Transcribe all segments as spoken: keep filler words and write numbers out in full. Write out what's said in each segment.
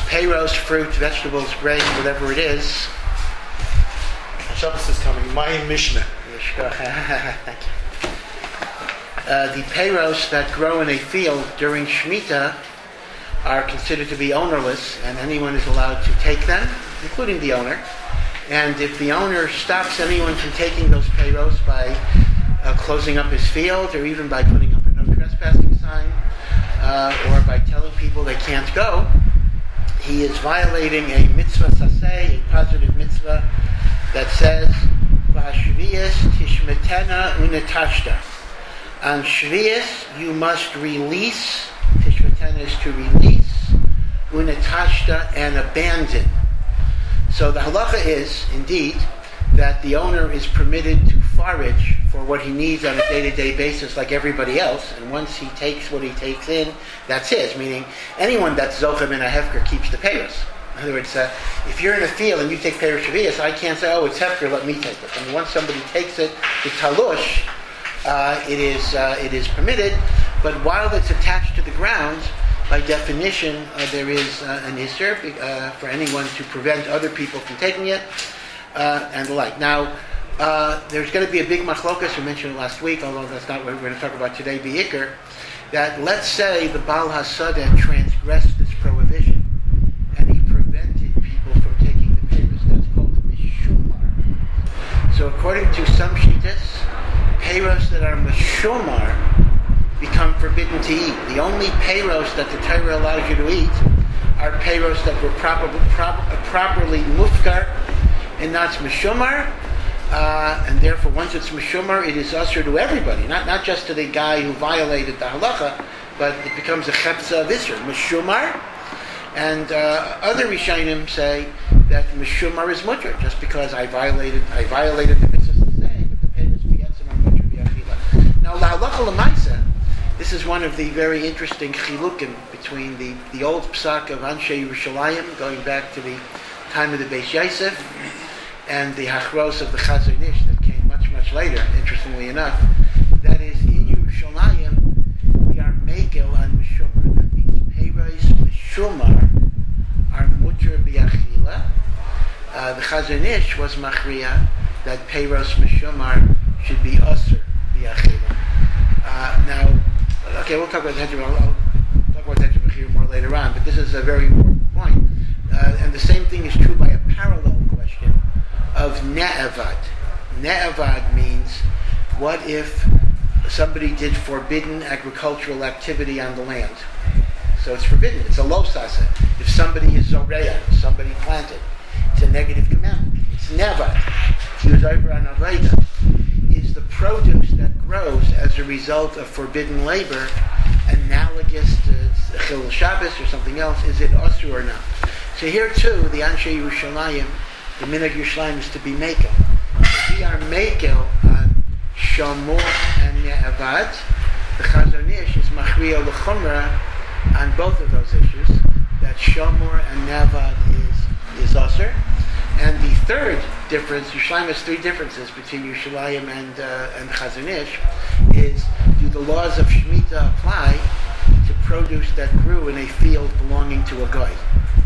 payros, fruit, vegetables, grain, whatever it is. Shabbos is coming. My Mishnah. Thank you. Uh, the payros that grow in a field during Shemitah are considered to be ownerless, and anyone is allowed to take them, including the owner. And if the owner stops anyone from taking those payros by uh, closing up his field, or even by putting up a no trespassing sign, uh, or by telling people they can't go, he is violating a mitzvah saseh, a positive mitzvah that says, "V'hashvius tishmetena unetashta." On Shvius, you must release. Tishmetena is to release, unetashta, and abandon. So the halacha is, indeed, that the owner is permitted to forage for what he needs on a day-to-day basis like everybody else, and once he takes what he takes in, that's his, meaning anyone that's zochem in a hefker keeps the payros. In other words, uh, if you're in a field and you take payros shavias, I can't say, oh, it's hefker, let me take it. And once somebody takes it to talush, uh, it is uh, it is permitted, but while it's attached to the ground, by definition, uh, there is uh, an isser uh, for anyone to prevent other people from taking it, uh, and the like. Now, uh, there's going to be a big machlokas, we mentioned it last week, although that's not what we're going to talk about today, Be'ikr, that let's say the Baal HaSadeh transgressed this prohibition, and he prevented people from taking the payros. That's called Meshumar. So according to some shittas, payros that are Meshumar become forbidden to eat. The only payros that the Torah allows you to eat are payros that were proper, prop, properly mufkar and not meshumar, uh, and therefore once it's meshumar, it is usher to everybody, not not just to the guy who violated the halacha, but it becomes a chepza of isser, meshumar. And uh, other Rishonim say that meshumar is mutter, just because I violated I violated the mitzvah to say, but the payros biyatzim are mutter biyachila. Now la halacha l'maisa, this is one of the very interesting chilukim between the, the old psak of Anshe Yerushalayim, going back to the time of the Beis Yosef, and the hachros of the Chazon Ish that came much, much later, interestingly enough. That is, in Yerushalayim, we are mekel on Meshumar. That means peiros Meshumar are mutter b'yachila. Uh, the Chazon Ish was machriya that peiros Meshumar should be usher b'yachila. Uh, now, Okay, we'll talk about Hedger. I'll, I'll talk about Hedger here more later on, but this is a very important point. Uh, and the same thing is true by a parallel question of ne'evad. Ne'evad means, what if somebody did forbidden agricultural activity on the land? So it's forbidden. It's a lo sasa. If somebody is zoreya, somebody planted, it's a negative commandment. It's ne'evad. He was over on aveda. Is the produce that grows as a result of forbidden labor analogous to Chilul Shabbos or something else? Is it usur or not? So here too, the Anshe Yerushalayim, the Minhag Yerushalayim is to be mekel. So we are mekel on shamor and ne'evad. The Chazon Ish is machriya l'chumra on both of those issues. That shamor and ne'evad is is usur. And the third difference, Yerushalayim has three differences between Yerushalayim and uh, and Chazon Ish, is do the laws of Shemitah apply to produce that grew in a field belonging to a goy?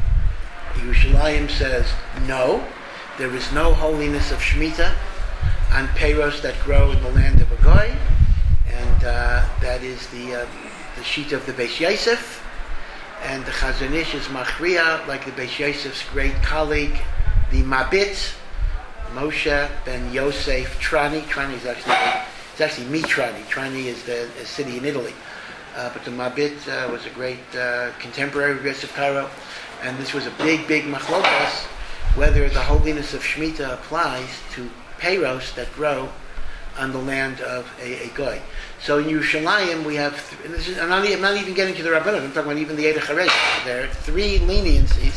Yerushalayim says no, there is no holiness of Shemitah on peiros that grow in the land of a goy, and uh, that is the uh, the sheet of the Beis Yosef, and the Chazon Ish is machriya, like the Beis Yosef's great colleague, the Mabit, Moshe ben Yosef Trani. Trani is actually, it's actually Mitrani. Trani is the a city in Italy. Uh, but the Mabit uh, was a great uh, contemporary of Yosef Karo. And this was a big, big machlokas, whether the holiness of Shemitah applies to peiros that grow on the land of a, a goy. So in Yerushalayim we have, th- and this is, I'm, not, I'm not even getting to the Rabbanah, I'm talking about even the Eidach HaResh. There are three leniencies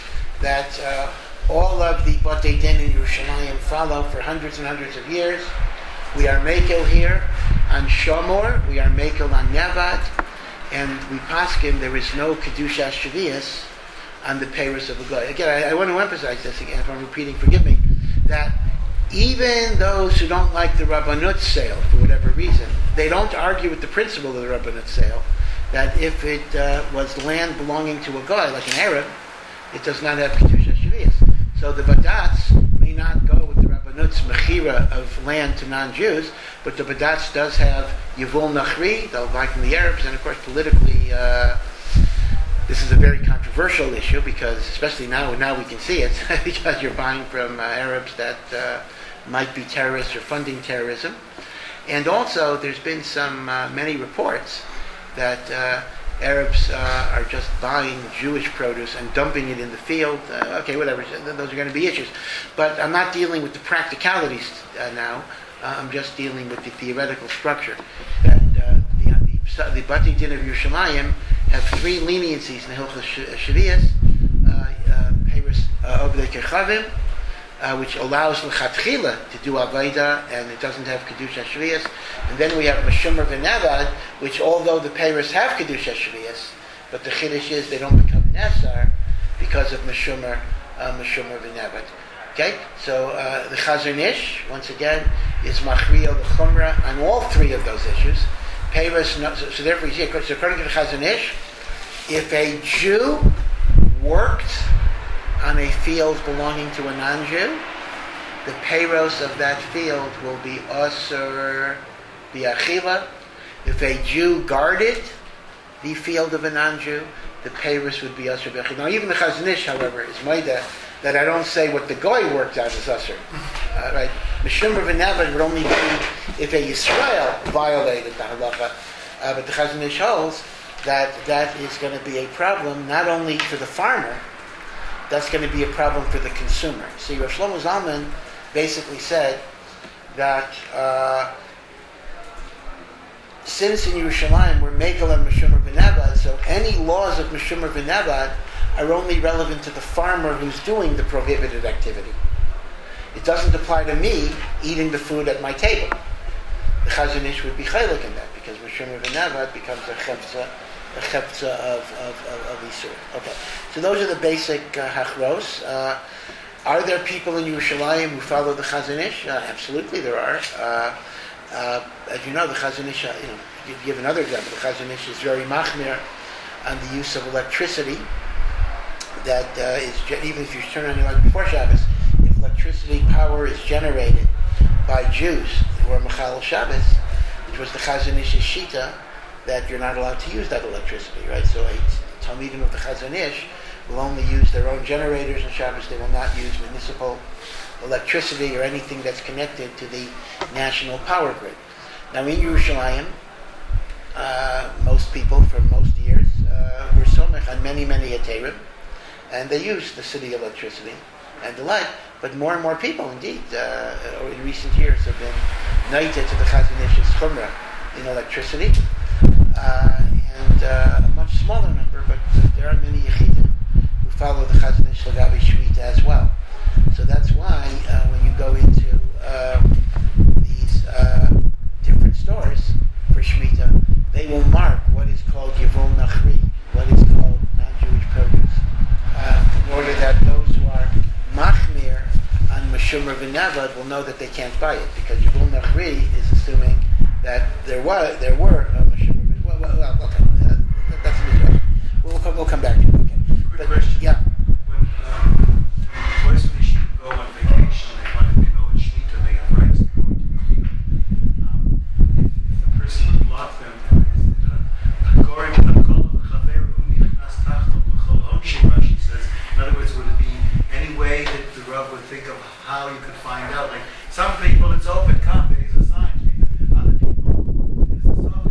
that uh, all of the Batei Din in Yerushalayim follow for hundreds and hundreds of years. We are mekel here on Shomor, we are mekel on Nevad, and we paskin there is no Kedusha Shavias on the peiros of a goy. Again, I, I want to emphasize this again, if I'm repeating, forgive me, that even those who don't like the Rabbanut sale, for whatever reason, they don't argue with the principle of the Rabbanut sale, that if it uh, was land belonging to a goy, like an Arab, it does not have Kedusha Shvius. So the Badatz may not go with the Rabbanut's Mechira of land to non-Jews, but the Badatz does have Yevul Nachri, they'll buy from the Arabs, and of course politically uh, this is a very controversial issue because, especially now, now we can see it, because you're buying from uh, Arabs that uh, might be terrorists or funding terrorism. And also there's been some, uh, many reports that uh, Arabs uh, are just buying Jewish produce and dumping it in the field. Uh, okay, whatever, those are going to be issues. But I'm not dealing with the practicalities uh, now. Uh, I'm just dealing with the theoretical structure. That uh, the, the, the Bati Din of Yerushalayim have three leniencies in the Hilchos Shvius, Peiros Ovdei Kechavim, Uh, which allows l'chatchila to do avodah, and it doesn't have kedusha shvius. And then we have meshumer v'nevad, which although the peiros have kedusha shvius, but the chiddush is they don't become nesar because of meshumer, uh, meshumer v'nevad. Okay, so uh, the Chazon Ish once again is machriel the chumrah on all three of those issues. Peiros, no, so, so therefore, you see, so according to the Chazon Ish, if a Jew worked on a field belonging to a non-Jew, the peiros of that field will be asur bi'achila. If a Jew guarded the field of a non-Jew, the peiros would be asur bi'achila. Now, even the Chazon Ish, however, is maida that I don't say what the goy worked out is asur. Uh, right? Meshumer v'nevad would only be if a Yisrael violated the halacha, uh, but the Chazon Ish holds that that is going to be a problem not only for the farmer, that's going to be a problem for the consumer. See, Rav Shlomo Zalman basically said that uh, since in Yerushalayim we're Megal and Meshumer V'nevad, so any laws of Meshumer V'nevad are only relevant to the farmer who's doing the prohibited activity. It doesn't apply to me eating the food at my table. The Chazon Ish would be chaylik in that because Meshumer V'nevad becomes a chefza, a chefza of, of, of, of Isur. Okay, so those are the basic uh, hachros. Uh, are there people in Yerushalayim who follow the Chazon Ish? Uh, absolutely, there are. Uh, uh, as you know, the Chazon Ish, uh, you know, you give another example. The Chazon Ish is very machmir on the use of electricity. That uh, is, even if you turn on your light before Shabbos, if electricity power is generated by Jews who are Mechal Shabbos, which was the Chazon Ish's shita, that you're not allowed to use that electricity, right? So a Talmidim of the Chazon Ish will only use their own generators on Shabbos. They will not use municipal electricity or anything that's connected to the national power grid. Now in Yerushalayim, uh, most people for most years uh, were somech on many, many heterim, and they use the city electricity and the like. But more and more people, indeed, uh, in recent years have been knighted to the Chazon Ish's chumrah in electricity. Uh, and uh, a much smaller number, but uh, there are many yechidim who follow the Chazon Ish Lagavi Shemitah as well. So that's why uh, when you go into uh, these uh, different stores for Shemitah, they will mark what is called Yevul Nachri, what is called non-Jewish produce, uh, in order that those who are machmir on Meshumer V'nevad will know that they can't buy it, because Yevul Nachri is assuming that there were there were uh, Meshumer. Well, well, well, okay, uh, that's a mistake. We'll come. We'll come back to it. Okay. Quick but, question. Yeah. When, um, when boys from the sheep go on vacation, they want to know it's Shemitah, they have rights to go into the field. Um, if, if the person would block them, is it a gori v'nakol v'chaver u'nichnas tachto v'chol onshim? Rashi says. In other words, would it be any way that the Rav would think of how you could find out? Like some people, it's open, come, there is a sign. Other people, it's a sign.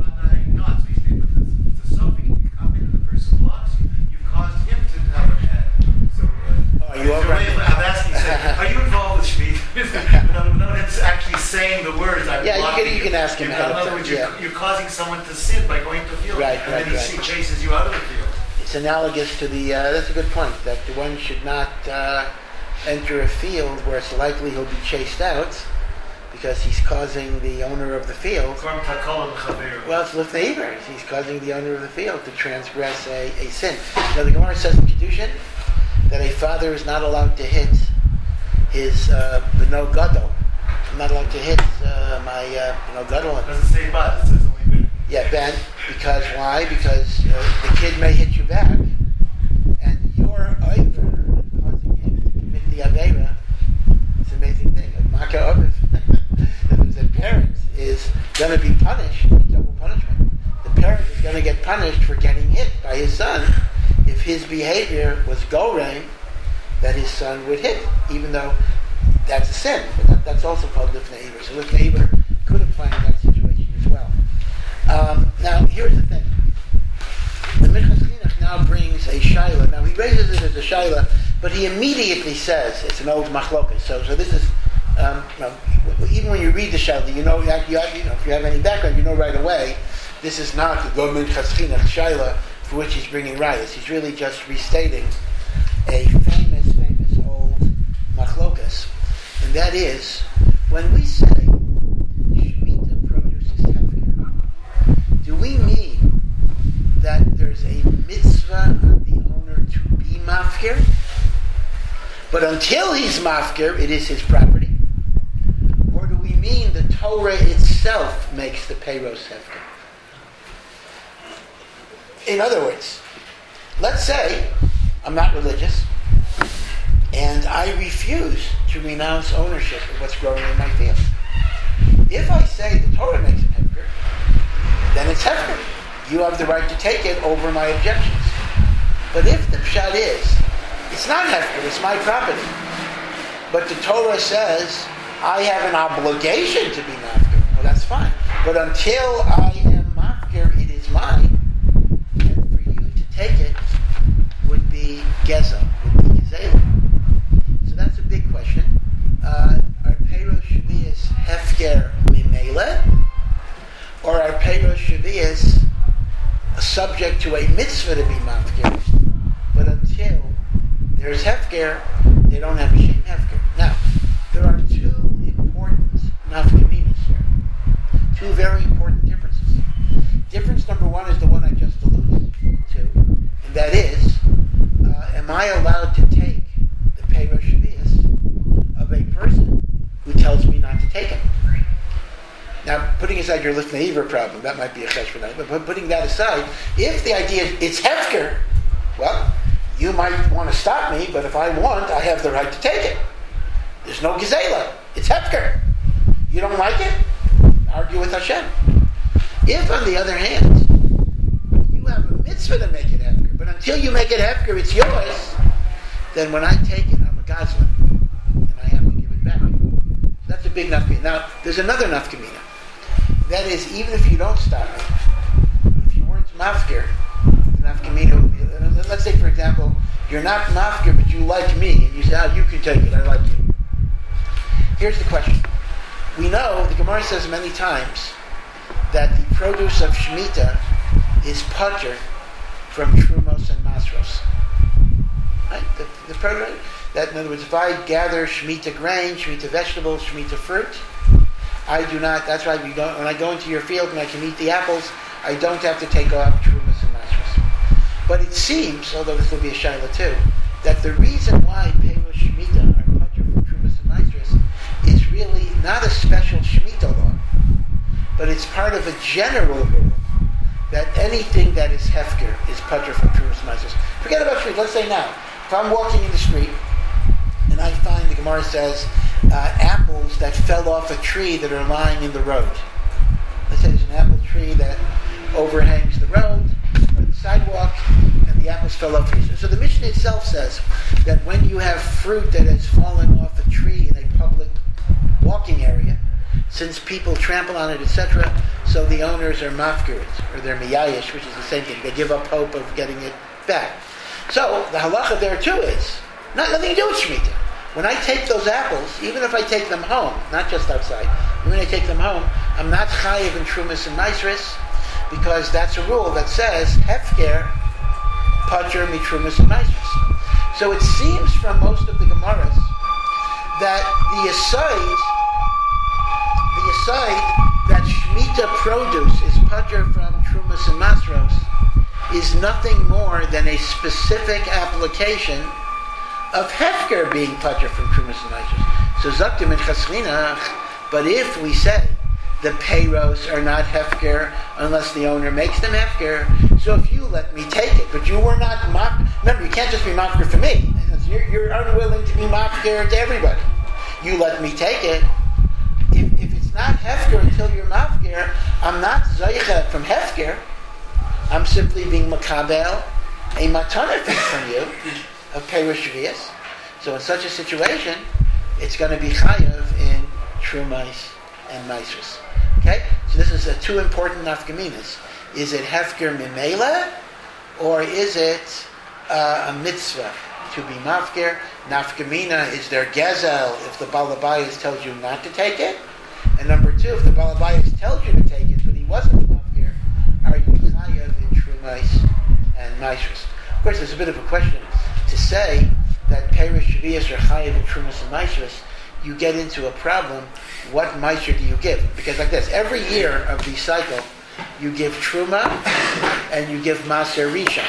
Not these people. It's a sophie. You come in and the person blocks you. You've caused him to have a head. So, uh, oh, are you over? I'm asking. So, are you involved with Shemitah? without, without him actually saying the words, I'm yeah, blocking you can. You can ask him. You, How in other to, words, yeah. you're, you're causing someone to sin by going to the field, Right, and right, then he right. chases you out of the field. It's analogous to the. Uh, that's a good point. That the one should not uh, enter a field where it's likely he'll be chased out, because he's causing the owner of the field. Well, it's lifnei iver. He's causing the owner of the field to transgress a, a sin. Now, the Gemara says in Kedushin that a father is not allowed to hit his uh, beno gadol. I'm not allowed to hit uh, my uh, beno gadol. It doesn't say but, it says only ben. Yeah, Ben. Because why? Because uh, the kid may hit you back, and your punished for getting hit by his son if his behavior was gorem that his son would hit, even though that's a sin. But that, that's also called lifnei iver. So lifnei iver could apply in that situation as well. Um, now, here's the thing. The Minchas Chinuch now brings a shaila. Now, he raises it as a shaila, but he immediately says it's an old machlokas. So, so this is, um, you know, even when you read the shaila, you know, you, have, you, have, you know, if you have any background, you know right away, this is not the Minchas Chinuch shaila for which he's bringing rayas. He's really just restating a famous, famous old machlokas, and that is when we say Shemitah produces hefker, do we mean that there's a mitzvah on the owner to be mafkir, but until he's mafkir, it is his property? Or do we mean the Torah itself makes the peiros hefker? In other words, let's say I'm not religious and I refuse to renounce ownership of what's growing in my field. If I say the Torah makes it hefker, then it's hefker. You have the right to take it over my objections. But if the pshat is, it's not hefker, it's my property, but the Torah says I have an obligation to be mafkir, well, that's fine. But until I am mafkir, it is mine. And for you to take it would be geza, would be gezela. So that's a big question. Uh, are peiros shvius hefker mimele, or are peiros shvius subject to a mitzvah to be mafkir? But until there's hefker, they don't have a shem hefker. Now, there are two important nafkaminas here. Two very important differences. Difference number one is the one I just alluded to, and that is, uh, am I allowed to take the peiros shvius of a person who tells me not to take it? Now, putting aside your lifnei iver problem, that might be a cheshbon, but putting that aside, if the idea is it's hefker, well, you might want to stop me, but if I want, I have the right to take it. There's no gezela. It's hefker. You don't like it? Argue with Hashem. If, on the other hand, you have a mitzvah to make it hefker, but until you make it hefker, it's yours, then when I take it, I'm a gazlan, and I have to give it back. That's a big nafkamina. Now, there's another nafkamina. That is, even if you don't stop me, if you weren't mafkir, the nafkamina would be, let's say, for example, you're not mafkir, but you like me, and you say, oh, you can take it, I like you. Here's the question. We know, the Gemara says many times, that the produce of Shemitah is patur from trumos and masros. Right? The, the produce, that in other words, if I gather Shemitah grain, Shemitah vegetables, Shemitah fruit, I do not, that's why we don't, when I go into your field and I can eat the apples, I don't have to take off trumos and masros. But it seems, although this will be a shaila too, that the reason why peiros Shemitah are patur from trumos and masros is really not a special Shemitah law, but it's part of a general rule that anything that is hefker is patur from trumos and masros. Forget about street. Let's say now, if I'm walking in the street and I find, the Gemara says, uh, apples that fell off a tree that are lying in the road. Let's say there's an apple tree that overhangs the road or the sidewalk, and the apples fell off the tree. So the Mishnah itself says that when you have fruit that has fallen off a tree in a public walking area, since people trample on it, et cetera, so the owners are mafkirit, or they're miyayish, which is the same thing. They give up hope of getting it back. So the halacha there too is not nothing to do with Shemitah. When I take those apples, even if I take them home, not just outside, when I take them home, I'm not chayiv in trumas and maasros, because that's a rule that says hefker patur mi trumas and maasros. So it seems from most of the Gemaras that the aside, the aside that Shemitah produce is patur from trumas and maasros is nothing more than a specific application of hefker being patur from trumas and maasros. So zaktim and chasrinach, but if we say the peiros are not hefker unless the owner makes them hefker, so if you let me take it, but you were not mafker, remember, you can't just be mafker for me. You're, you're unwilling to be mafker to everybody. You let me take it. If, if it's not hefker until you're mafker, I'm not zaycha from hefker. I'm simply being makabel a matana thing from you of Perush Shvius. So in such a situation, it's going to be chayav in trumais and maisrus. Okay? So this is a two important nafkaminas. Is it hefker mimela, or is it uh, a mitzvah to be mafker? Nafkamina is there gezel if the balabayas tells you not to take it, and number two, if the balabayas tells you to take it, but he wasn't mafker, are you chayav in trumais and maisrus? Of course, there's a bit of a question to say that Perush Shvius are chayav in trumas and maisrus. You get into a problem. What maisr do you give? Because like this, every year of the cycle, you give truma and you give maser rishon.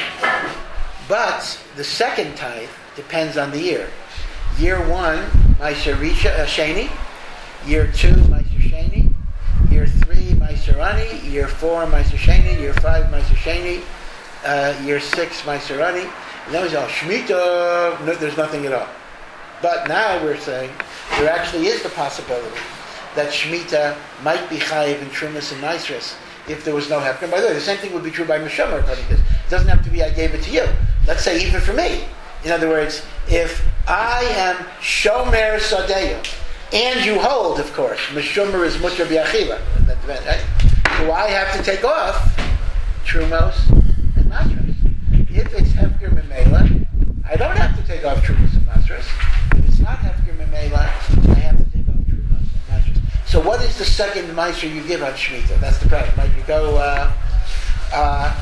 But the second tithe depends on the year. Year one, maser rishon uh, sheni. Year two, maser sheni. Year three, maser ani. Year four, maser sheni. Year five, maser sheni. Uh, year six, maser ani. And then we say, oh, Shemitah, no, there's nothing at all. But now we're saying there actually is the possibility that Shemitah might be chayiv in Trumas and Maisrus if there was no hefker. By the way, the same thing would be true by Meshomer according to this. It doesn't have to be I gave it to you. Let's say even for me. In other words, if I am Shomer Sadeya, and you hold, of course, Meshomer is Mutter B'Achiva, right? Do I have to take off Trumos and Maisrus? If it's hefker Memela, I don't have to take off Trumos and Maisrus. If it's not hefker Memela, I have to take off Trumos and Maisrus. So what is the second Maisr you give on Shemitah? That's the problem. Right? You go, uh, uh,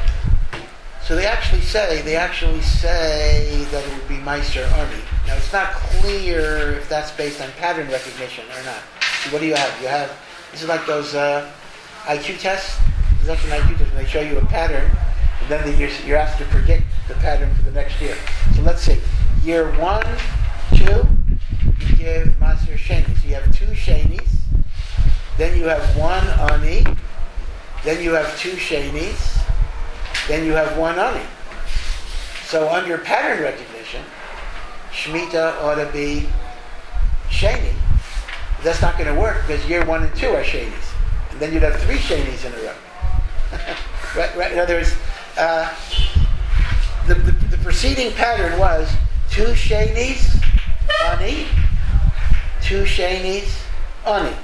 so they actually say, they actually say that it would be Maisr Ani. Now it's not clear if that's based on pattern recognition or not. So what do you have? You have, this is like those uh, I Q tests. It's like an I Q test when they show you a pattern, and then you're, you're asked to predict the pattern for the next year. So let's see. Year one, two, you give Maser Sheni. So you have two Shenis, then you have one Ani, then you have two Shenis, then you have one Ani. So under pattern recognition, Shemitah ought to be Sheni. That's not going to work because year one and two are Shenis. And then you'd have three Shenis in a row. right, right? In other words, uh, the, the, the preceding pattern was two Shenis, Ani, two Shenis, Ani.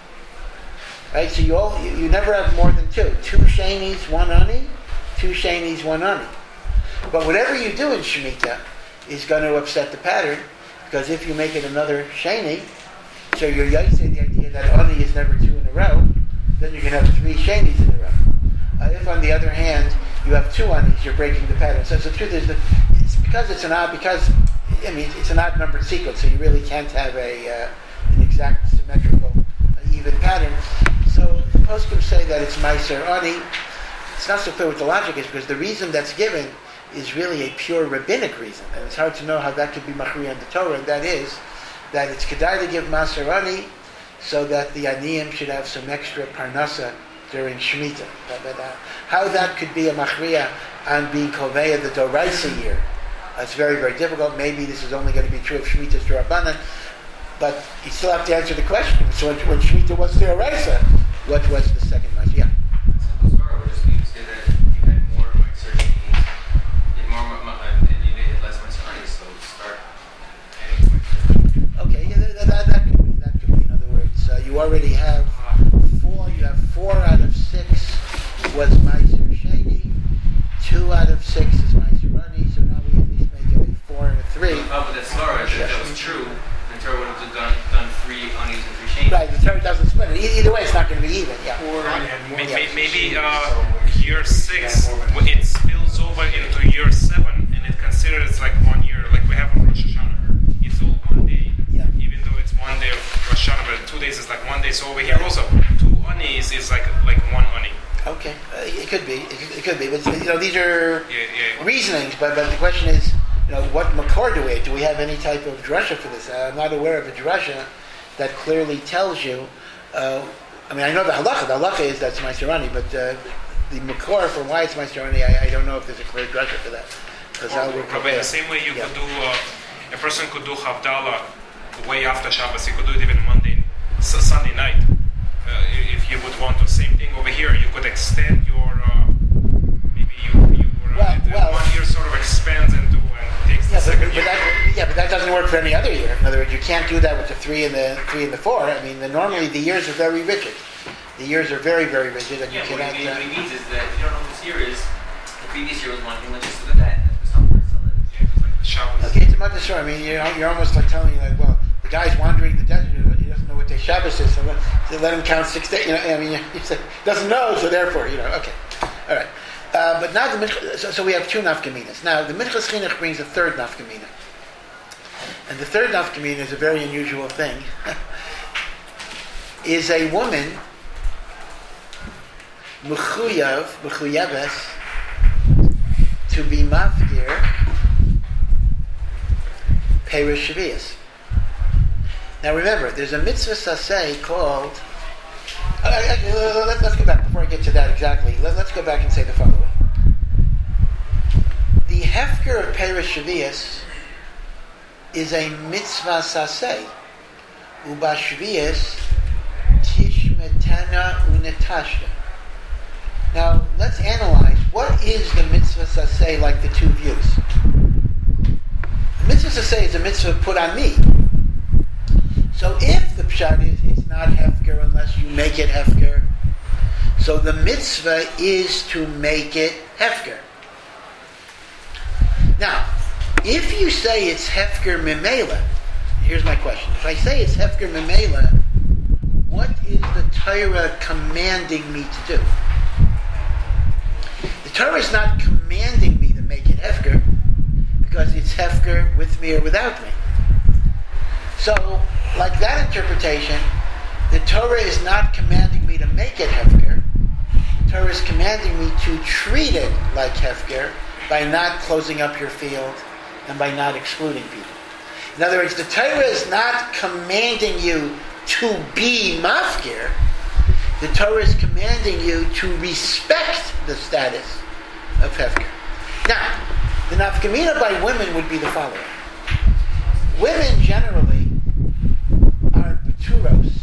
Right? So you, all, you you never have more than two. Two Shenis, one Ani, two Shenis, one Ani. But whatever you do in Shemitah is going to upset the pattern, because if you make it another Sheni, so you're Yaisei the idea that Ani is never two in a row, then you can have three Shenis in a row. Uh, if on the other hand you have two Anis, you're breaking the pattern. So the truth is that it's because it's an odd, because I mean it's an odd numbered sequence, so you really can't have a uh, an exact symmetrical uh, even pattern. So the poskim say that it's Meiser Ani. It's not so clear what the logic is, because the reason that's given is really a pure rabbinic reason, and it's hard to know how that could be machriya in the Torah, and that is that it's kedai to give Maser Ani so that the Aniyim should have some extra parnasa during Shemitah. But, but, uh, how that could be a machriya on being koveya the Doraisa year, uh, it's very, very difficult. Maybe this is only going to be true of Shemitah's Durabanan, but you still have to answer the question. So when, when Shemitah was Doraisa, what was the second Maser? Yeah. Simple story would just be to say that you had more Maser Shenis, you had more and you had less Maser Ani, so start adding Maser. Okay, yeah, that, that, that could be. That could be. In other words, uh, you already have four. You have four out of six was Meiser Sheni. Two out of six is Meiser Ani. So now we at least make it a four and a three. On top of that story, if that was true, the Torah would have done, done three Anis and three Shenis. Right. The Torah doesn't split it. E- either way, it's not going to be even. Yeah. Maybe, maybe uh, year six, it spills over into year seven, and it considers like one year, like we have on Rosh Hashanah. It's all one day, Yeah. even though it's one day of Rosh Hashanah, but two days is like one day. So over here also, two Anis is like like one Ani. Okay. Uh, it could be. It could, it could be. But you know, these are Yeah, yeah. reasonings. But but the question is, you know, what makor do we have? Do we have any type of drasha for this? Uh, I'm not aware of a drasha that clearly tells you. Uh, I mean, I know the halacha. The halacha is that's Meiser Ani, but uh, the makor for why it's Meiser Ani, I, I don't know if there's a clear drasha for that. Because I would Rabbi, the same way you Yeah. could do, uh, a person could do Havdalah way after Shabbos. He could do it even Monday, s- Sunday night, uh, if he would want to. Same thing over here. You could extend your uh, doesn't work for any other year. In other words, you can't do that with the three and the three and the four. I mean, the, normally the years are very rigid. The years are very, very rigid, and Yeah, you what cannot. it, Uh, what it means is that if you don't know what this year is, the previous year was one thing, let's just look at that. That's not what it's still is. Yeah, it's like the Shabbos. okay, it's about the story. I mean, you're, you're almost like telling me, like, well, the guy's wandering the desert. He doesn't know what day Shabbos is, so let, so let him count six days. You know, I mean, he doesn't know, so therefore, you know, okay, all right. Uh, but now the Mincha- so, so we have two nafkaminas. Now the Minchas Chinuch brings a third nafkamina, and the third nafkamina is a very unusual thing. Is a woman mechuyav mechuyaves to be mafkir Perish Shavias. Now remember, there's a mitzvah saseh called. Uh, uh, let, let's go back before I get to that exactly. Let, let's go back and say the following: the hefker of Perish Shavias is a mitzvah saseh. Uba Shavias tishmetana unetashta. Now let's analyze what is the mitzvah saseh like the two views. The mitzvah saseh is a mitzvah put on me. So if the pshat is it's not hefker unless you make it hefker, so the mitzvah is to make it hefker. Now, if you say it's hefker memela, here's my question. If I say it's hefker memela, what is the Torah commanding me to do? The Torah is not commanding me to make it hefker because it's hefker with me or without me. So, like that interpretation, the Torah is not commanding me to make it hefker. The Torah is commanding me to treat it like hefker by not closing up your field and by not excluding people. In other words, the Torah is not commanding you to be mafkir. The Torah is commanding you to respect the status of hefker. Now, the nafkamina by women would be the following. Women generally are beturos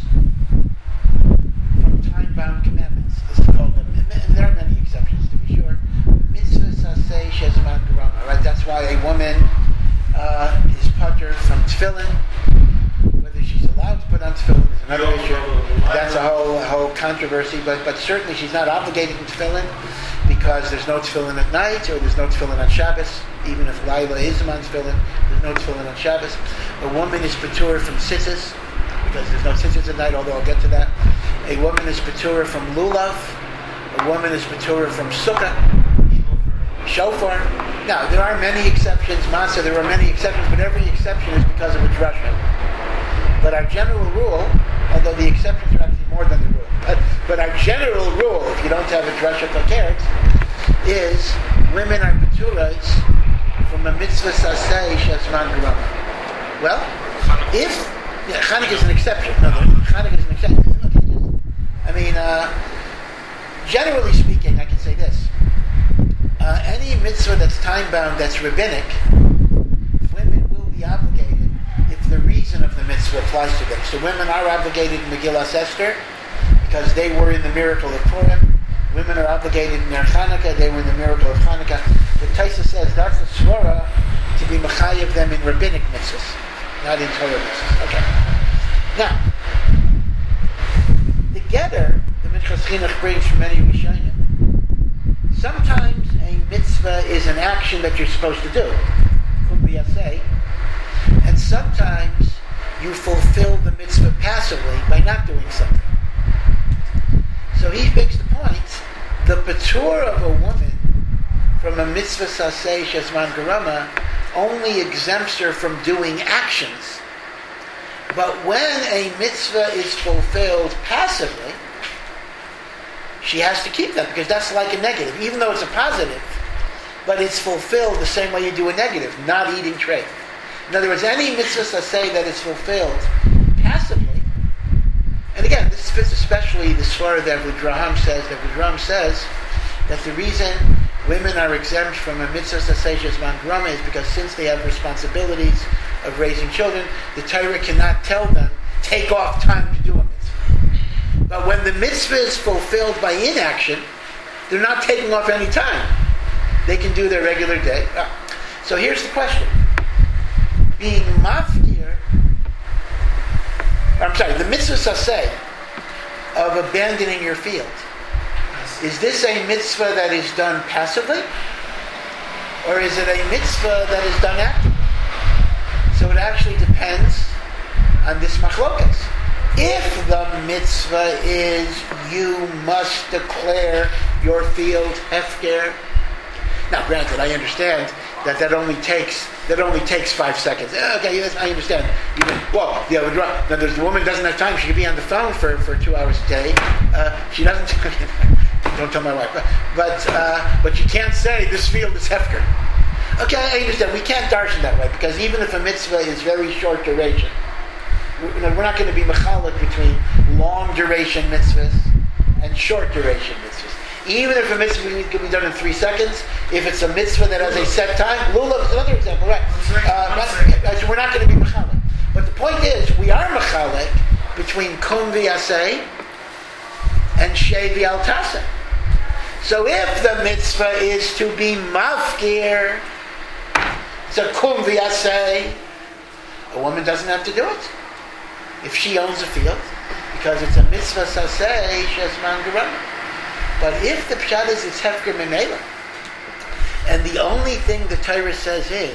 from time-bound commandments. This is called them. And there are many exceptions, to be sure. Mitzvah saseh shezman garama. Right? That's why a woman uh, is patur from tefillin. Whether she's allowed to put on tefillin is another issue. That's a whole a whole controversy. But but certainly she's not obligated to tefillin because there's no tefillin at night or there's no tefillin on Shabbos. Even if Laila is on tefillin, there's no tefillin on Shabbos. A woman is patur from tzitzis because there's no tzitzis at night, although I'll get to that. A woman is patur from lulav. A woman is patur from sukkah. Shofar. Now, there are many exceptions. Masa, there are many exceptions, but every exception is because of a drasha. But our general rule, although the exceptions are actually more than the rule, but, but our general rule, if you don't have a drasha kakeret, is women are paturas from a mitzvah saseh shezman garama. Well, if yeah, Chanukah is an exception. No, Chanukah is an exception. I mean, uh, generally speaking, I can say this: uh, any mitzvah that's time-bound, that's rabbinic, women will be obligated if the reason of the mitzvah applies to them. So women are obligated in Megillas Esther because they were in the miracle of Purim. Women are obligated in their Chanukah; they were in the miracle of Chanukah. The Taisa says that's a svara to be mechayev them in rabbinic mitzvahs, not in Torah mitzvahs. Okay. Now, together, the Minchas Chinuch brings from many Rishonim. Sometimes a mitzvah is an action that you're supposed to do, could be a say, and sometimes you fulfill the mitzvah passively by not doing something. So he makes the point: the patur of a woman from a mitzvah saseh shezman garama only exempts her from doing actions. But when a mitzvah is fulfilled passively, she has to keep that because that's like a negative, even though it's a positive, but it's fulfilled the same way you do a negative, not eating treif. In other words, any mitzvah saseh that is fulfilled passively, and again, this fits especially the svara that Avudraham says, that Avudraham says that the reason women are exempt from a mitzvah saseh shezman garama is because since they have responsibilities of raising children, the Torah cannot tell them, take off time to do a mitzvah. But when the mitzvah is fulfilled by inaction, they're not taking off any time. They can do their regular day. So here's the question. being mafkir, I'm sorry, the mitzvah saseh of abandoning your field, is this a mitzvah that is done passively? Or is it a mitzvah that is done actively? So it actually depends on this machlokas. If the mitzvah is you must declare your field hefker. Now, granted, I understand that that only takes that only takes five seconds. Okay, yes, I understand. Even well, the other now, there's the woman doesn't have time. She could be on the phone for, for two hours a day. Uh, she doesn't. Don't tell my wife. But but, uh, but you can't say this field is hefker. Okay, I understand. We can't darshan that way because even if a mitzvah is very short duration, we're not going to be mechalek between long duration mitzvahs and short duration mitzvahs. Even if a mitzvah can be done in three seconds, if it's a mitzvah that has a set time, lulav is another example, right? Uh, not, we're not going to be mechalek. But the point is, we are mechalek between kum v'yaseh and shei v'al taseh. So if the mitzvah is to be mafkir, it's a kum v'yaseh, a woman doesn't have to do it if she owns a field, because it's a mitzvah saseh shesman gerana. But if the pshat is it's hefker memela, and the only thing the Torah says is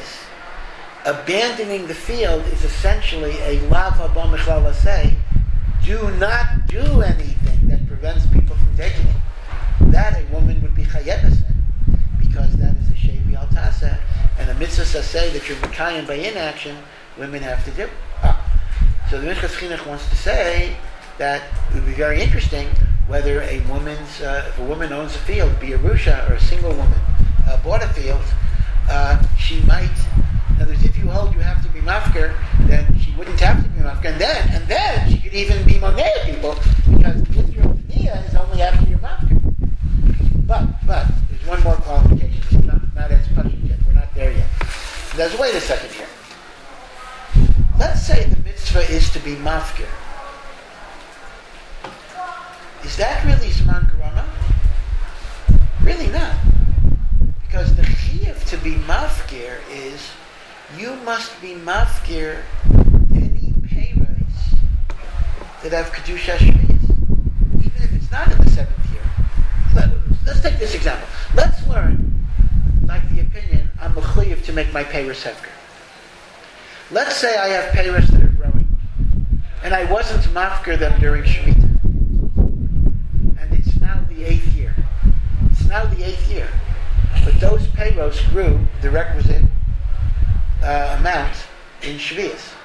abandoning the field is essentially a lav haba michlal aseh, do not do anything that prevents people from taking it. That a woman would be chayeves in, because that is a shevi al taseh, and a mitzvah saseh that you're mekayim by inaction, women have to do. Ah. So the Minchas Chinuch wants to say that it would be very interesting whether a woman's, uh, if a woman owns a field, be a rusha or a single woman, uh, bought a field, uh, she might, in other words, if you hold you have to be mafker, then she wouldn't have to be mafker, and then, and then she could even be moneh people, because the Yisra of B'niyah is only after you're mafker. But, but, there's one more qualification, it's not, not as pushing yet, we're not there yet. There's, wait a second here. Let's say the mitzvah is to be mafker. Is that really Zman Gerana? Really not. Because the chiyuv to be mafkir is you must be mafkir any peiros that have kedusha shvius, even if it's not in the seventh year. Let, let's take this example. Let's learn, like the opinion, I'm mechuyev to make my peiros hefker. Let's say I have peiros that are growing, and I wasn't mafkir them during Shemitah. Eighth year. It's now the eighth year. But those peiros grew the requisite uh, amount in Shvius.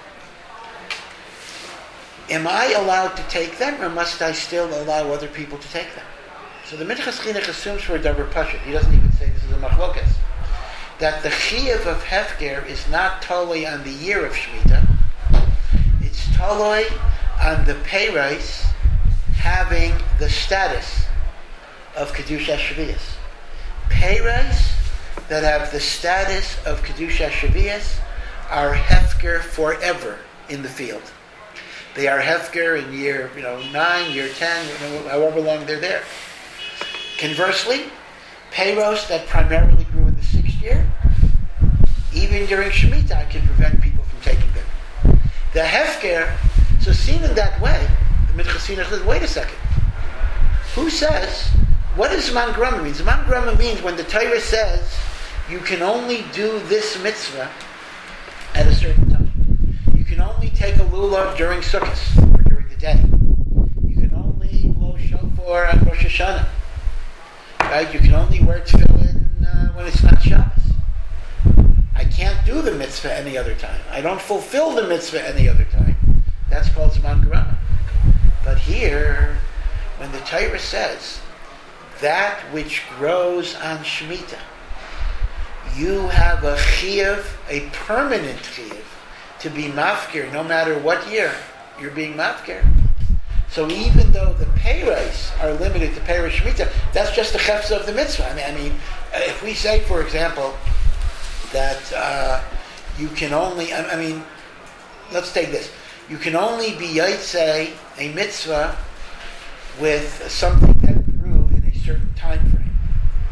Am I allowed to take them, or must I still allow other people to take them? So the Minchas Chinuch assumes for a davar pashut. He doesn't even say this is a machlokas. That the chiyuv of hefker is not totally on the year of Shemitah. It's totally on the peiros having the status of Kedusha Shvius. Peiros that have the status of Kedusha Shvius are hefker forever in the field. They are hefker in year, you know, nine, year ten, however long they're there. Conversely, peiros that primarily grew in the sixth year, even during Shemitah, I can prevent people from taking them. The hefker, so seen in that way, the Minchas Chinuch says, wait a second. Who says, what does Zman Gerana mean? Zman Gerana means when the Torah says you can only do this mitzvah at a certain time. You can only take a lulav during Sukkot, or during the day. You can only blow shofar on Rosh Hashanah. Right? You can only wear tefillin uh, when it's not Shabbos. I can't do the mitzvah any other time. I don't fulfill the mitzvah any other time. That's called Zman Gerana. But here, when the Torah says that which grows on Shemitah, you have a chiyuv, a permanent chiyuv, to be mafkir, no matter what year you're being mafkir. So even though the peiros are limited to peiros Shemitah, that's just the chefza of the mitzvah. I mean, I mean, if we say, for example, that uh, you can only, I, I mean, let's take this. You can only be yaitse a mitzvah with something that grew in a certain time frame.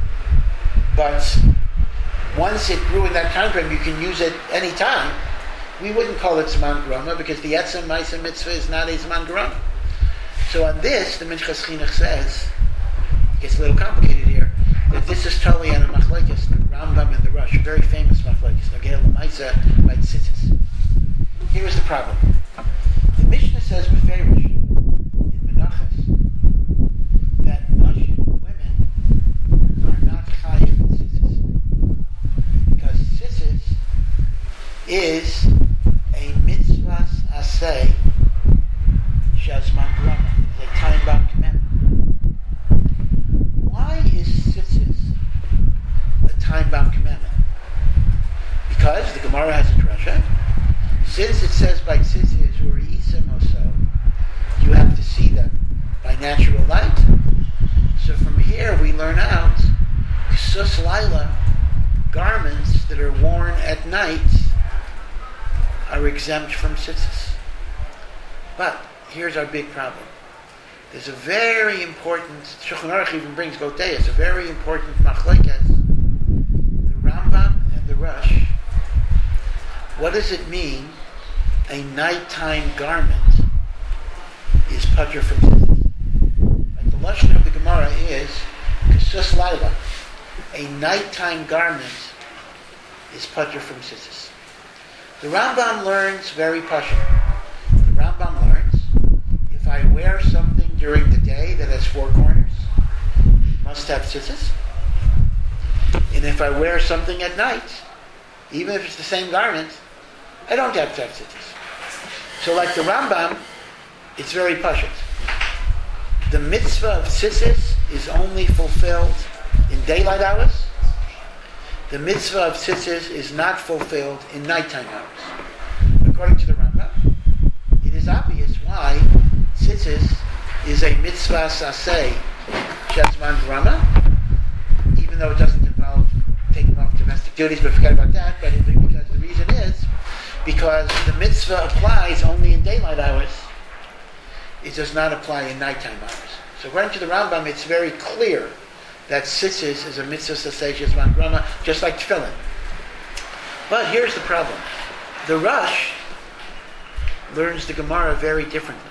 But once it grew in that time frame, you can use it any time. we wouldn't call it Zman Grama because the Etzem Maisa Mitzvah is not a Zman Grama. So on this, the Minchas Chinuch says, it gets a little complicated here, that this is totally on a machlekes, the Rambam and the Rosh, a very famous machlekes, Nogei L'Maisa by Tzitzis. Here is the problem. The Mishnah says beferish in Menachos that Russian women are not chayiv in tzitzis because tzitzis is a mitzvahs aseh shazman grama, is a time-bound commandment. Why is tzitzis a time-bound commandment? Because the Gemara has a drasha. Since it says by tzitzis uri'isim oso, you have to see them by natural light. So from here we learn out ksus laila, garments that are worn at night are exempt from tzitzis. But here's our big problem. There's a very important, Shulchan Aruch even brings Goteis, a very important machlekes, the Rambam and the Rosh. What does it mean a nighttime garment is patur from tzitzis? Like the lashon of the Gemara is ksus laila, a nighttime garment is patur from tzitzis. The Rambam learns very pashut. The Rambam learns if I wear something during the day that has four corners, it must have tzitzis. And if I wear something at night, even if it's the same garment, I don't have to have tzitzis. So like the Rambam, it's very pashut. The mitzvah of tzitzis is only fulfilled in daylight hours. The mitzvah of tzitzis is not fulfilled in nighttime hours. According to the Rambam, it is obvious why tzitzis is a mitzvah saseh shazman grama, even though it doesn't involve taking off domestic duties, but forget about that, but it, because the reason is because the mitzvah applies only in daylight hours. It does not apply in nighttime hours. So according to the Rambam, it's very clear that tzitzis is a mitzvah saseh shazman grama, just like tefillin. But here's the problem. The Rosh learns the Gemara very differently.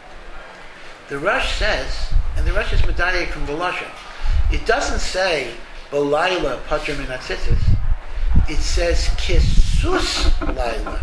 The Rosh says, and the Rosh is medayek from the lashon, it doesn't say b'layla patur min hatzitzis. It says kisus layla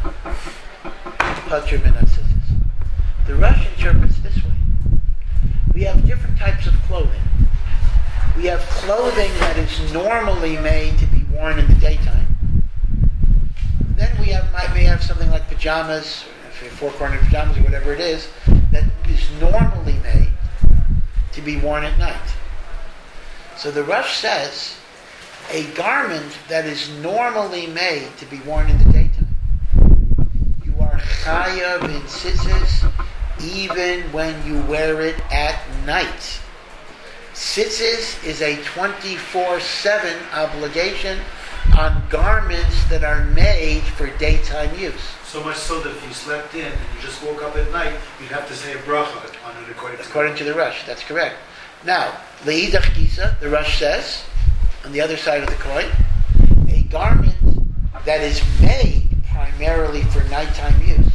patur min hatzitzis. The Rosh interprets this way. We have different types of clothing. We have clothing that is normally made to be worn in the daytime. Then we have might may have something like pajamas, four-cornered pajamas or whatever it is, that is normally made to be worn at night. So the Rosh says a garment that is normally made to be worn in the daytime, you are chayav in tzitzis even when you wear it at night. Tzitzis is a twenty-four seven obligation on garments that are made for daytime use. So much so that if you slept in and you just woke up at night, you'd have to say a bracha on it according to According to the Rosh, that's correct. Now, Leidach Gisa, the Rosh says, on the other side of the coin, a garment that is made primarily for nighttime use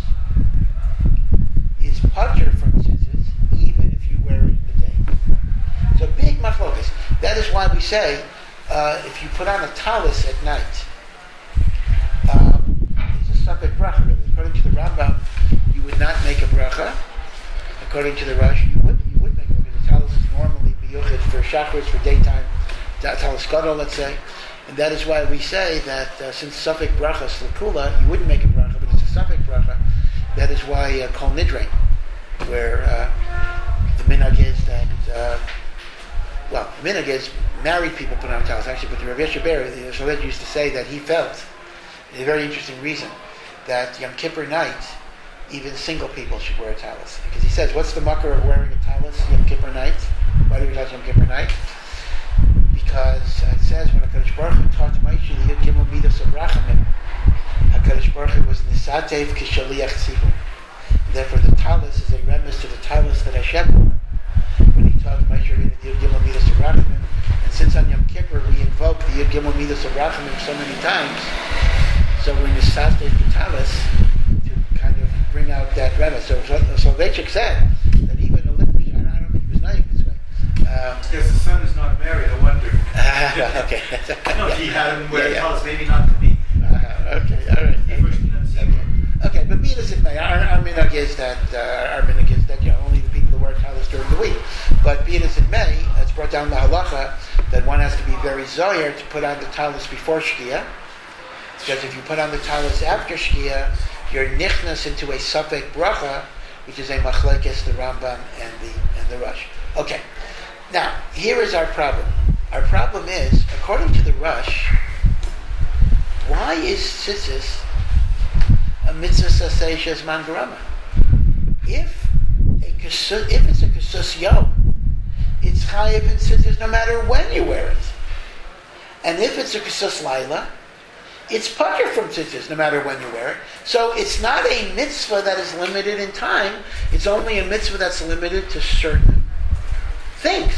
is patur from tzitzis, even if you wear it in the day. So big machlokas. That is why we say, uh, if you put on a talis at night, um, it's a safek bracha. Really. According to the Rambam, you would not make a bracha. According to the Rosh, you would you would make a bracha. The talis is normally miyuchet for shachris, for daytime, talis gadol, let's say. And that is why we say that uh, since safek bracha slakula, you wouldn't make a bracha, but it's a safek bracha. That is why uh, kol nidrein, where uh, the minhag is that, uh, well, the minhag is married people put on talis, actually, but the Rav Yesher Ber, the Sholet used to say that he felt, a very interesting reason, that Yom Kippur night, even single people should wear a talis. Because he says, what's the mucker of wearing a talis Yom Kippur night? Why do we talk Yom Kippur night? Because uh, it says when HaKadosh Baruch Hu taught Moshe the Yud Gimel Midas of Rachamim, HaKadosh Baruch Hu was Nisatev Kishaliach Tzibur. Therefore the talis is a remiss to the talis that Hashem wore when he taught Moshe the Yud Gimel Midas of Rachamim. And since on Yom Kippur we invoke the Yud Gimel Midas of Rachamim so many times, so we're Nisatev Kitalis, bring out that remez. So so, so Soloveitchik said that even a little, I don't, I don't think he was naive this way. Um, Yes, the son is not married, I wonder. okay. No, if he had him wear Yeah, yeah. talis, maybe not to me. Uh, okay, all right. He first didn't see Okay. Okay, but be it as it may, our, our minhag is that uh, our minhag is that you know only the people who wear talis during the week. But be it as it may, it's brought down the halacha that one has to be very zoyer to put on the talis before shkia, because if you put on the talis after shkia, you're nichnas into a safek bracha, which is a machlekes the Rambam and the and the Rush. Okay, now here is our problem. Our problem is, according to the Rush, why is tzitzis a mitzvah saseh shezman garama? If a kesus, if it's a kesus yom, it's chayiv in tzitzis no matter when you wear it. And if it's a kesus laila, it's pucker from tzitzis no matter when you wear it. So it's not a mitzvah that is limited in time. It's only a mitzvah that's limited to certain things.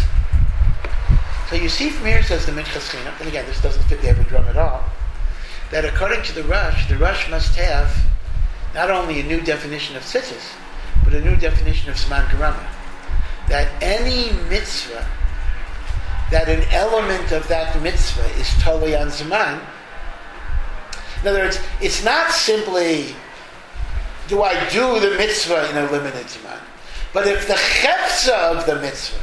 So you see from here, says the Minchas Chinuch, and again, this doesn't fit the every drum at all, that according to the Rush, the Rush must have not only a new definition of tzitzis, but a new definition of Zman Garama. That any mitzvah, that an element of that mitzvah is totally on Zman. In other words, it's not simply, do I do the mitzvah in a limited Zman? But if the chefza of the mitzvah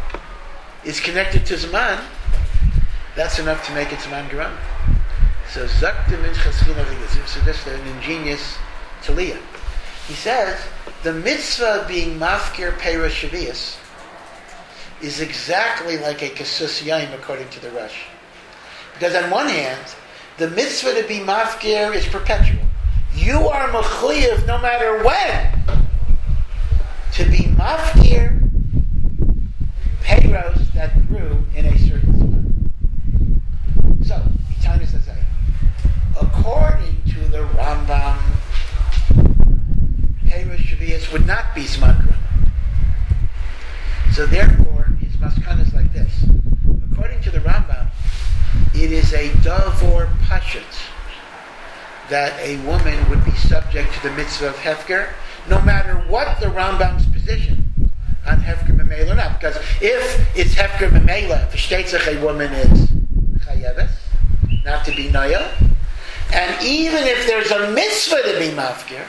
is connected to Zman, that's enough to make it Zman Garama. So Zak the Minchas Chinuch is just an ingenious Taliyah. He says the mitzvah being mafkir peira shavias is exactly like a kesus yaim according to the Rush. Because on one hand, the mitzvah to be mafkir is perpetual. You are mechuyev no matter when to be mafkir peiros that grew in a certain spot. So, Tanya says, according to the Rambam, peiros shavias would not be zman garama. So therefore, his maskana is like this. According to the Rambam, it is a davor pashut that a woman would be subject to the mitzvah of hefker, no matter what the Rambam's position on hefker memela or not. Because if it's hefker memela, v'shteitzach, a woman is chayeves, not to be naya, and even if there's a mitzvah to be mafkir,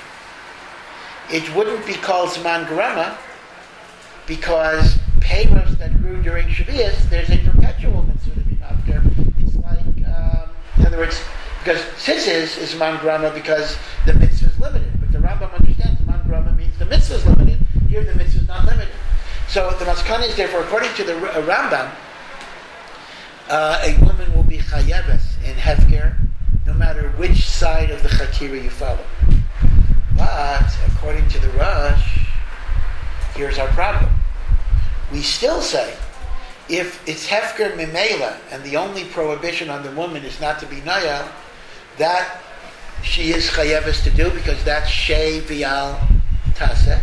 it wouldn't be called zman garama, because peiros that grew during Shavuos, there's a perpetual mitzvah to be mafkir. It's like, um, in other words, because tzitzis is zman garama because the mitzvah is limited. But the Rambam understands zman garama means the mitzvah is limited. Here the mitzvah is not limited. So the maskana is therefore, according to the uh, Rambam, uh, a woman will be chayeves in hefker, no matter which side of the chatira you follow. But according to the Rush, here's our problem. We still say, if it's hefker mimela, and the only prohibition on the woman is not to be naya, that she is chayeves to do, because that's shei vial taseh.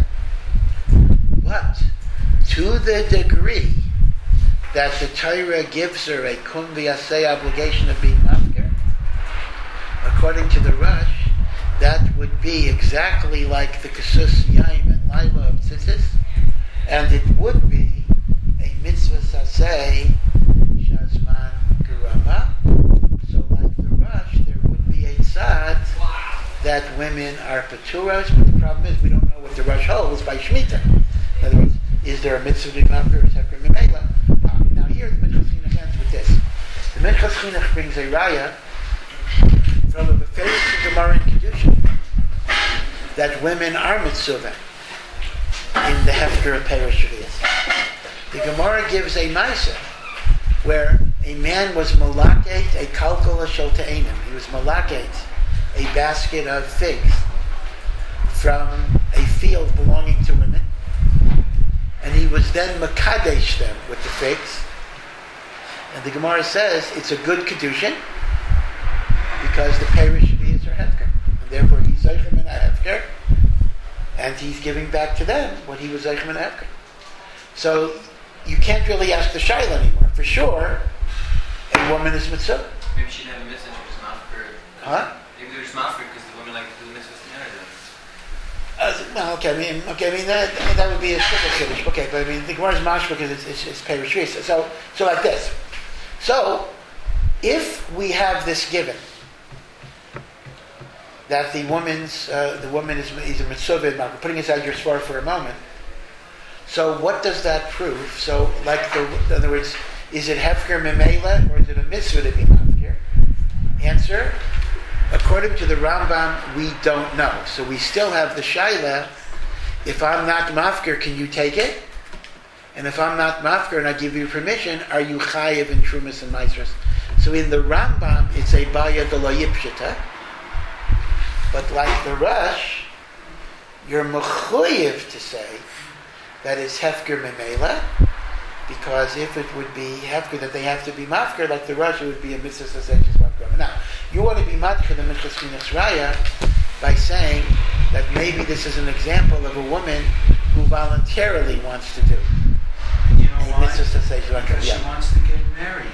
But to the degree that the Torah gives her a kum v'yaseh obligation of being mafker, according to the Rush, that would be exactly like the kesus yaim and laila of tzitzis, and it would be a mitzvah saseh shazman garama. So like the Rush, there would be a tzad that women are paturas, but the problem is we don't know what the Rush holds by Shemitah. In other words, is there a mitzvah to be mafker or hefker mimela? Uh, now here the Minchas Chinuch ends with this. The Minchas Chinuch brings a raya from a beferish Gemara in Kedushin that women are mitzvah in the hefker of peiros shavias. The Gemara gives a ma'aseh where a man was malaket a kalkala shel te'enim. He was malaket a basket of figs from a field belonging to women, and he was then makadesh them with the figs. And the Gemara says it's a good kedushin because the peiros shavias are hefker, and therefore he's zeichem in a hefker, and he's giving back to them what he was zeichem in a hefker. So you can't really ask the shaila anymore. For sure, a woman is mitzvah. Maybe she didn't have a mitzvah, she was mafker. Huh? Maybe they were just mafker because the women like to do the mitzvahs together. Uh, Well, okay, I mean, okay, I mean that, that would be a simple kiddush. Okay, but I mean the Gemara is mashma because it's it's, it's pei rishvisa. So so like this. So if we have this given that the woman's uh, the woman is is a mitzvah, we're putting aside your svara for a moment. So what does that prove? So like the in other words, is it hefker memela or is it a mitzvah to be mafker? Answer. According to the Rambam, we don't know. So we still have the shaila. If I'm not mafker, can you take it? And if I'm not mafker and I give you permission, are you chayiv in trumas and maasros? So in the Rambam, it's a baya de lo yipshita. But like the Rush, you're mechuyev to say that it's hefker memela, because if it would be hefker that they have to be mafker, like the Rush, it would be a mitzvah sasechis mafker. Now, you want to be mafker the mitzvah chinuch raya by saying that maybe this is an example of a woman who voluntarily wants to do. And you know a why? mitzvah sasechis mafker. Because Yeah. she wants to get married.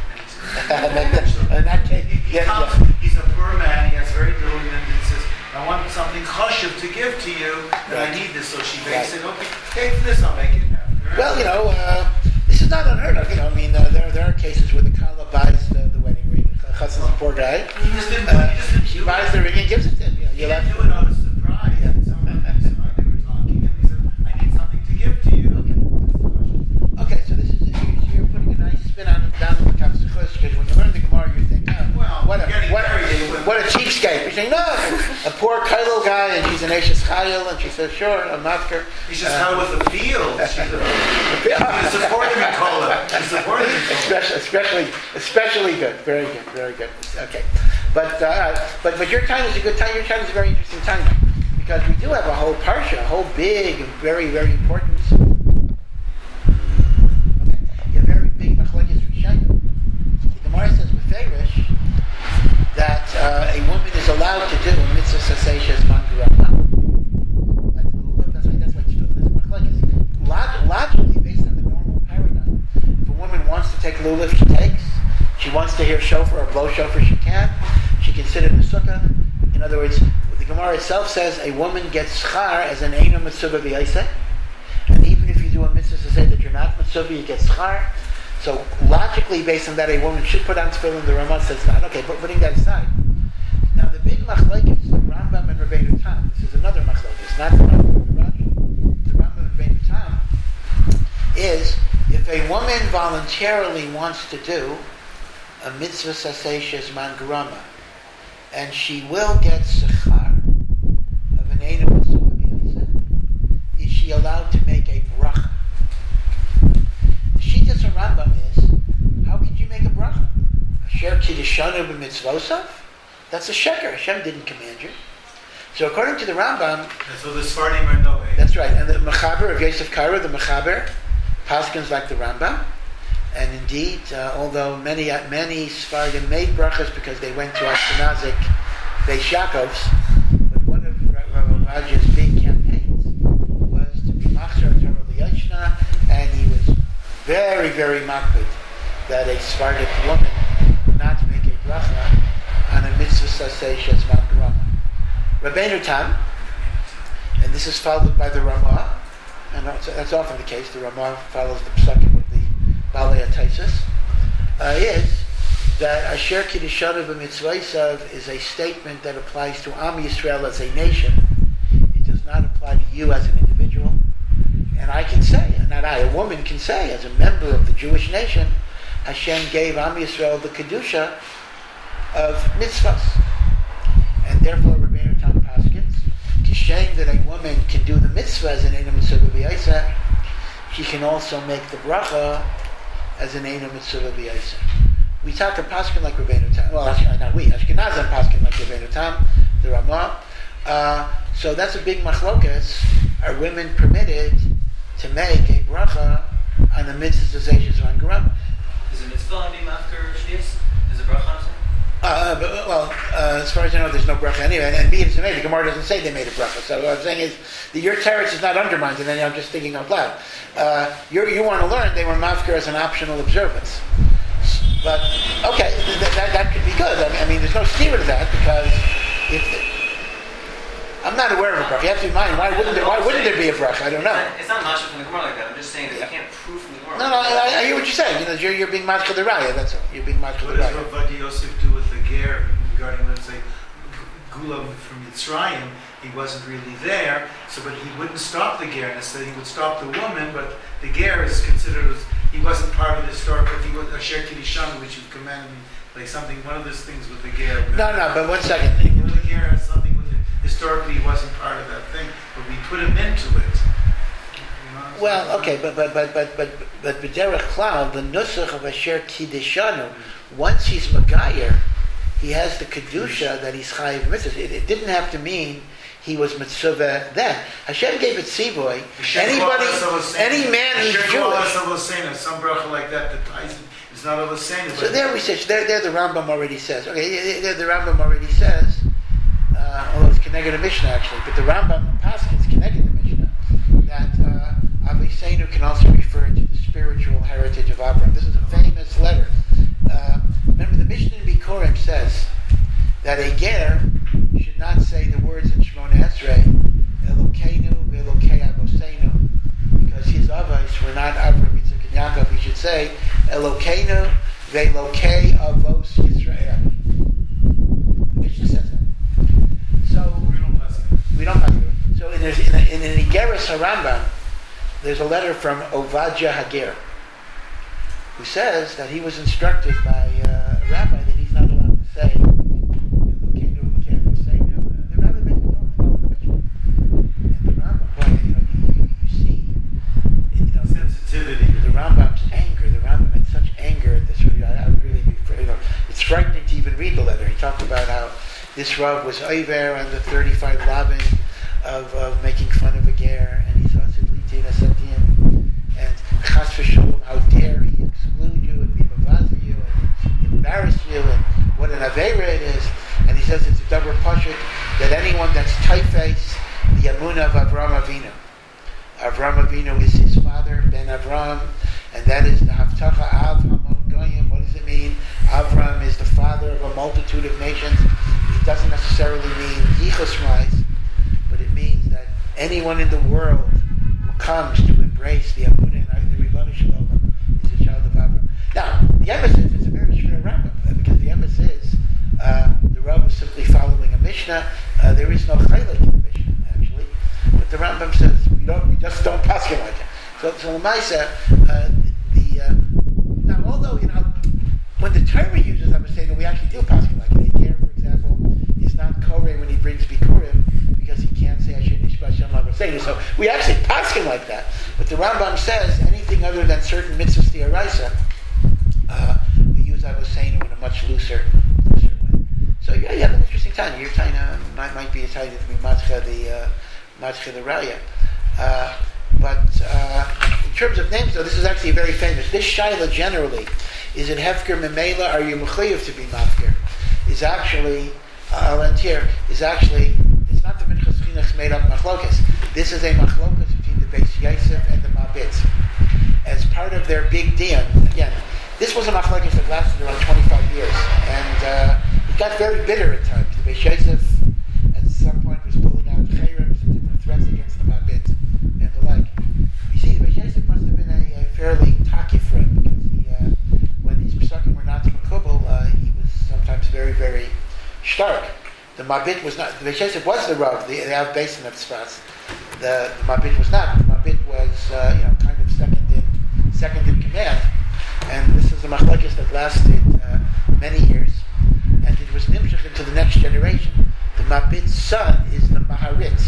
In that case, He, he yeah, comes, yeah. he's a poor man, he has very little, and he says, I want something chashuv to give to you, and Right. I need this. So she makes Right. it, okay, take this, I'll make it happen. Well, you know, uh, this is not unheard of. You know, I mean, uh, there there are cases where the kala buys the, the wedding ring. Chassan's a poor guy. He just didn't, Uh, he just didn't she do buys it. the ring and gives it to him. You know, He you'll didn't have do it out of surprise. Yeah. Someone, they said, oh, they were talking, and he said, I need something to give to you. Okay, so this is you're, you're putting a nice spin on it down in the Kapsuchos, because when you learn the Gemara, you think, oh, Well, what a getting what, married, they would- what a cheapskate. You're saying, no, a poor kailul guy, and she's an Ashes Chayil, and she says, sure, I'm mafker. He's just out with the field. She's a, he's supporting me, Kola. He's supporting me. especially, especially, especially good. Very good, very good. Okay, but uh, but but your time is a good time. Your time is a very interesting time because we do have a whole parsha, a whole big, and very very important. Okay, a very big machlokes rishayim. The Gemara says beferish that uh, a woman is allowed to do a mitzvah saseshes mangarama. Like lulav, that's why that's why it's still this machlokes. Log- logically, based on the normal paradigm, if a woman wants to take lulav, she takes. She wants to hear shofar or blow shofar, she can. She can sit in the sukkah. In other words, the Gemara itself says a woman gets schar as an eino mitzvah v'yaiseh. And even if you do a mitzvah to say that you're not mitzvah, you get schar. So logically, based on that, a woman should put on tefillin. The Rambam says not. Okay, but putting that aside. Now the big machlokes, the Rambam and Rabbeinu Tam. This is another machlokes, not the Rambam and the Rashi. The Rambam and Rabbeinu Tam is if a woman voluntarily wants to do a mitzvah saseshes mangarama, and she will get sechar of an eino mitzvah v'yaiseh, is she allowed to make a bracha? The shittas of Rambam is, how could you make a bracha? Asher kiddishanu b'mitzvosav? That's a sheker. Hashem didn't command you. So according to the Rambam, And so the Sfardim are no way. that's right. And the Mechaber of Yosef Karo, the Mechaber, paskins like the Rambam. And indeed, uh, although many many Sfardim made brachas because they went to Ashkenazic Beis Yaakovs, but one of Rav Raj's big campaigns was to be Machzor Torah L'Yashna, and he was very, very makbid that a Sephardic woman not make a bracha on a mitzvah saseh shezman garama. Rabbeinu Tam, and this is followed by the Ramah, and that's, that's often the case. The Ramah follows the psukim of the Balei HaTaisus, uh, is that Asher Kiddishanu b'mitzvaysav is a statement that applies to Am Yisrael as a nation. It does not apply to you as an individual. And I can say, and not I, a woman can say, as a member of the Jewish nation, Hashem gave Am Yisrael the kedusha of mitzvahs, and therefore Rabbeinu Tam paskins, kishem that a woman can do the mitzvah as an eino mitzvah v'yaiseh, she can also make the bracha as an eino mitzvah v'yaiseh. We talk a paskin like Rabbeinu Tam. Well, actually, not we. Ashkenazim paskin like Rabbeinu Tam, the Ramah. Uh, so that's a big machlokas. Are women permitted to make a bracha on the mitzvah zayshis on garama? Is a mitzvah be mafker shvius? Is a bracha on something? Uh, but, well, uh, as far as I know, there's no bracha anyway. And, and being the Gemara doesn't say they made a bracha. So what I'm saying is that your teretz is not undermined, and then I'm just thinking out loud. Uh, you you want to learn they were mafker as an optional observance. But, okay, th- th- that, that could be good. I mean, I mean there's no steer to that, because if... The, I'm not aware of a bracha. You have to be mine. Why wouldn't there, why wouldn't there be a bracha? I don't know. It's not masha from the Gemara like that. I'm just saying that Yeah. you can't prove from the Gemara. No, no, I, I hear what you're saying. You know, you're, you're being matcha the raya. That's all. You're being matcha What the does raya. Rav Yosef do with the ger regarding, let's say, Gula from Mitzrayim? He wasn't really there, so but he wouldn't stop the ger. Instead, he would stop the woman, but the ger is considered as he wasn't part of the historical. If he was a sher kiddushanu, which you commanded me, like something, one of those things with the ger. No, no, but one second. You know, the ger has something with it. Historically, he wasn't part of that thing, but we put him into it. You know, Well, okay, but but but but but but b'derech klal, the nusach of asher kiddushanu, once he's magayer, he has the kedusha that he's chayiv mitzvahs. It, it didn't have to mean he was mitzvah then. Hashem gave it tzivoy. Anybody, any man who's Jewish. Some bracha like that that ties it. It's not a l'seinu. So there we say, there, there the Rambam already says. Okay, there the Rambam already says. Uh, although it's connected to Mishnah actually, but the Rambam Paskins connected to Mishnah that uh, Aviseinu can also refer to the spiritual heritage of Abraham. This is a famous letter. Uh, remember, the Mishnah in Bikurim says that a ger should not say the words in Shemona Esrei, Elokeinu ve'Elokei Avoseinu, because his avos were not Abraham, Yitzchak, and Yaakov. He should say Elokeinu ve'Elokei Avos Yisrael. The Mishnah says that. So We don't pass it. we don't have to do it. So in, there's, in, a, in an Igeris HaRambam, there's a letter from Ovadia Hager, who says that he was instructed by uh, a rabbi that he's not allowed to say Elokeinu Elokeinu Elokeinu. The rabbi basically told him to follow the Mishnah. And the Rambam, boy, you know, you, you, you see, you know, Sensitivity. the Rambam's anger. The Rambam had such anger at this. I, I would really be, you know, it's frightening to even read the letter. He talked about how this Rav was over on the thirty-five lavin of, of making fun of a ger, and he saw Litina Satim, and Chas v'Shalom, how dare he exclude you and be mavazi you and embarrass you, and what an aveira it is. And he says it's a double pashut that anyone that's typeface the Amunah of Avraham Avinu. Avraham Avinu is his father, Ben Avraham, and that is the Haftacha Av Hamon Goyim. What does it mean? Avraham is the father of a multitude of nations. It doesn't necessarily mean Yichus Rais, but it means that anyone in the world who comes to embrace the Amunah and the Ribbon Shalom is a child of Avraham. Now, the emphasis is a very shver Rambam, because the emphasis is uh, the Rav was simply following a Mishnah. Uh, there is no chaylik in the Mishnah, actually. But the Rambam says, we don't, we just don't pass him like that. So, so Lamaisa, uh, the, uh, now although, you know, when the Torah uses Avoseinu, we actually do pass him like it. A ger, for example, is not Koreh when he brings Bikurim, because he can't say Asher Nishba Hashem Avoseinu. So we actually pass him like that. But the Rambam says, anything other than certain mitzvahs d'oraisa, uh, we use Avoseinu in a much looser, looser way. So yeah, you have an interesting time. Your time uh, might, might be a time to be Matcha the, uh, Matcha the Raya. Uh, but uh, in terms of names, though, this is actually very famous. This Shaila generally, is it Hefker Memela, are you Mechayiv to be Mafker? Is actually, uh, Alantir, is actually, it's not the Minchas Chinuch made up Machlokas. This is a Machlokas between the Beis Yosef and the Mabitz. As part of their big dion, again, this was a Machlokas that lasted around twenty-five years. And uh, it got very bitter at times. The Beis Yosef, at some point, was pulling out Chayrims and different threats against the Mabitz and the like. You see, the Beis Yosef must have been a, a fairly taki friend, because he, uh, when these Pesukim were not Makubal, uh, he was sometimes very, very stark. The Mabit was not, the Beis Yosef was the Rav, the, the Av Basin of Tzfas. The, the Mabit was not. The Mabit was, uh, you know, kind of second in, second in command. And this is a machlokes that lasted uh, many years. And it was nimshach into the next generation. The Mabit's son is the Maharit.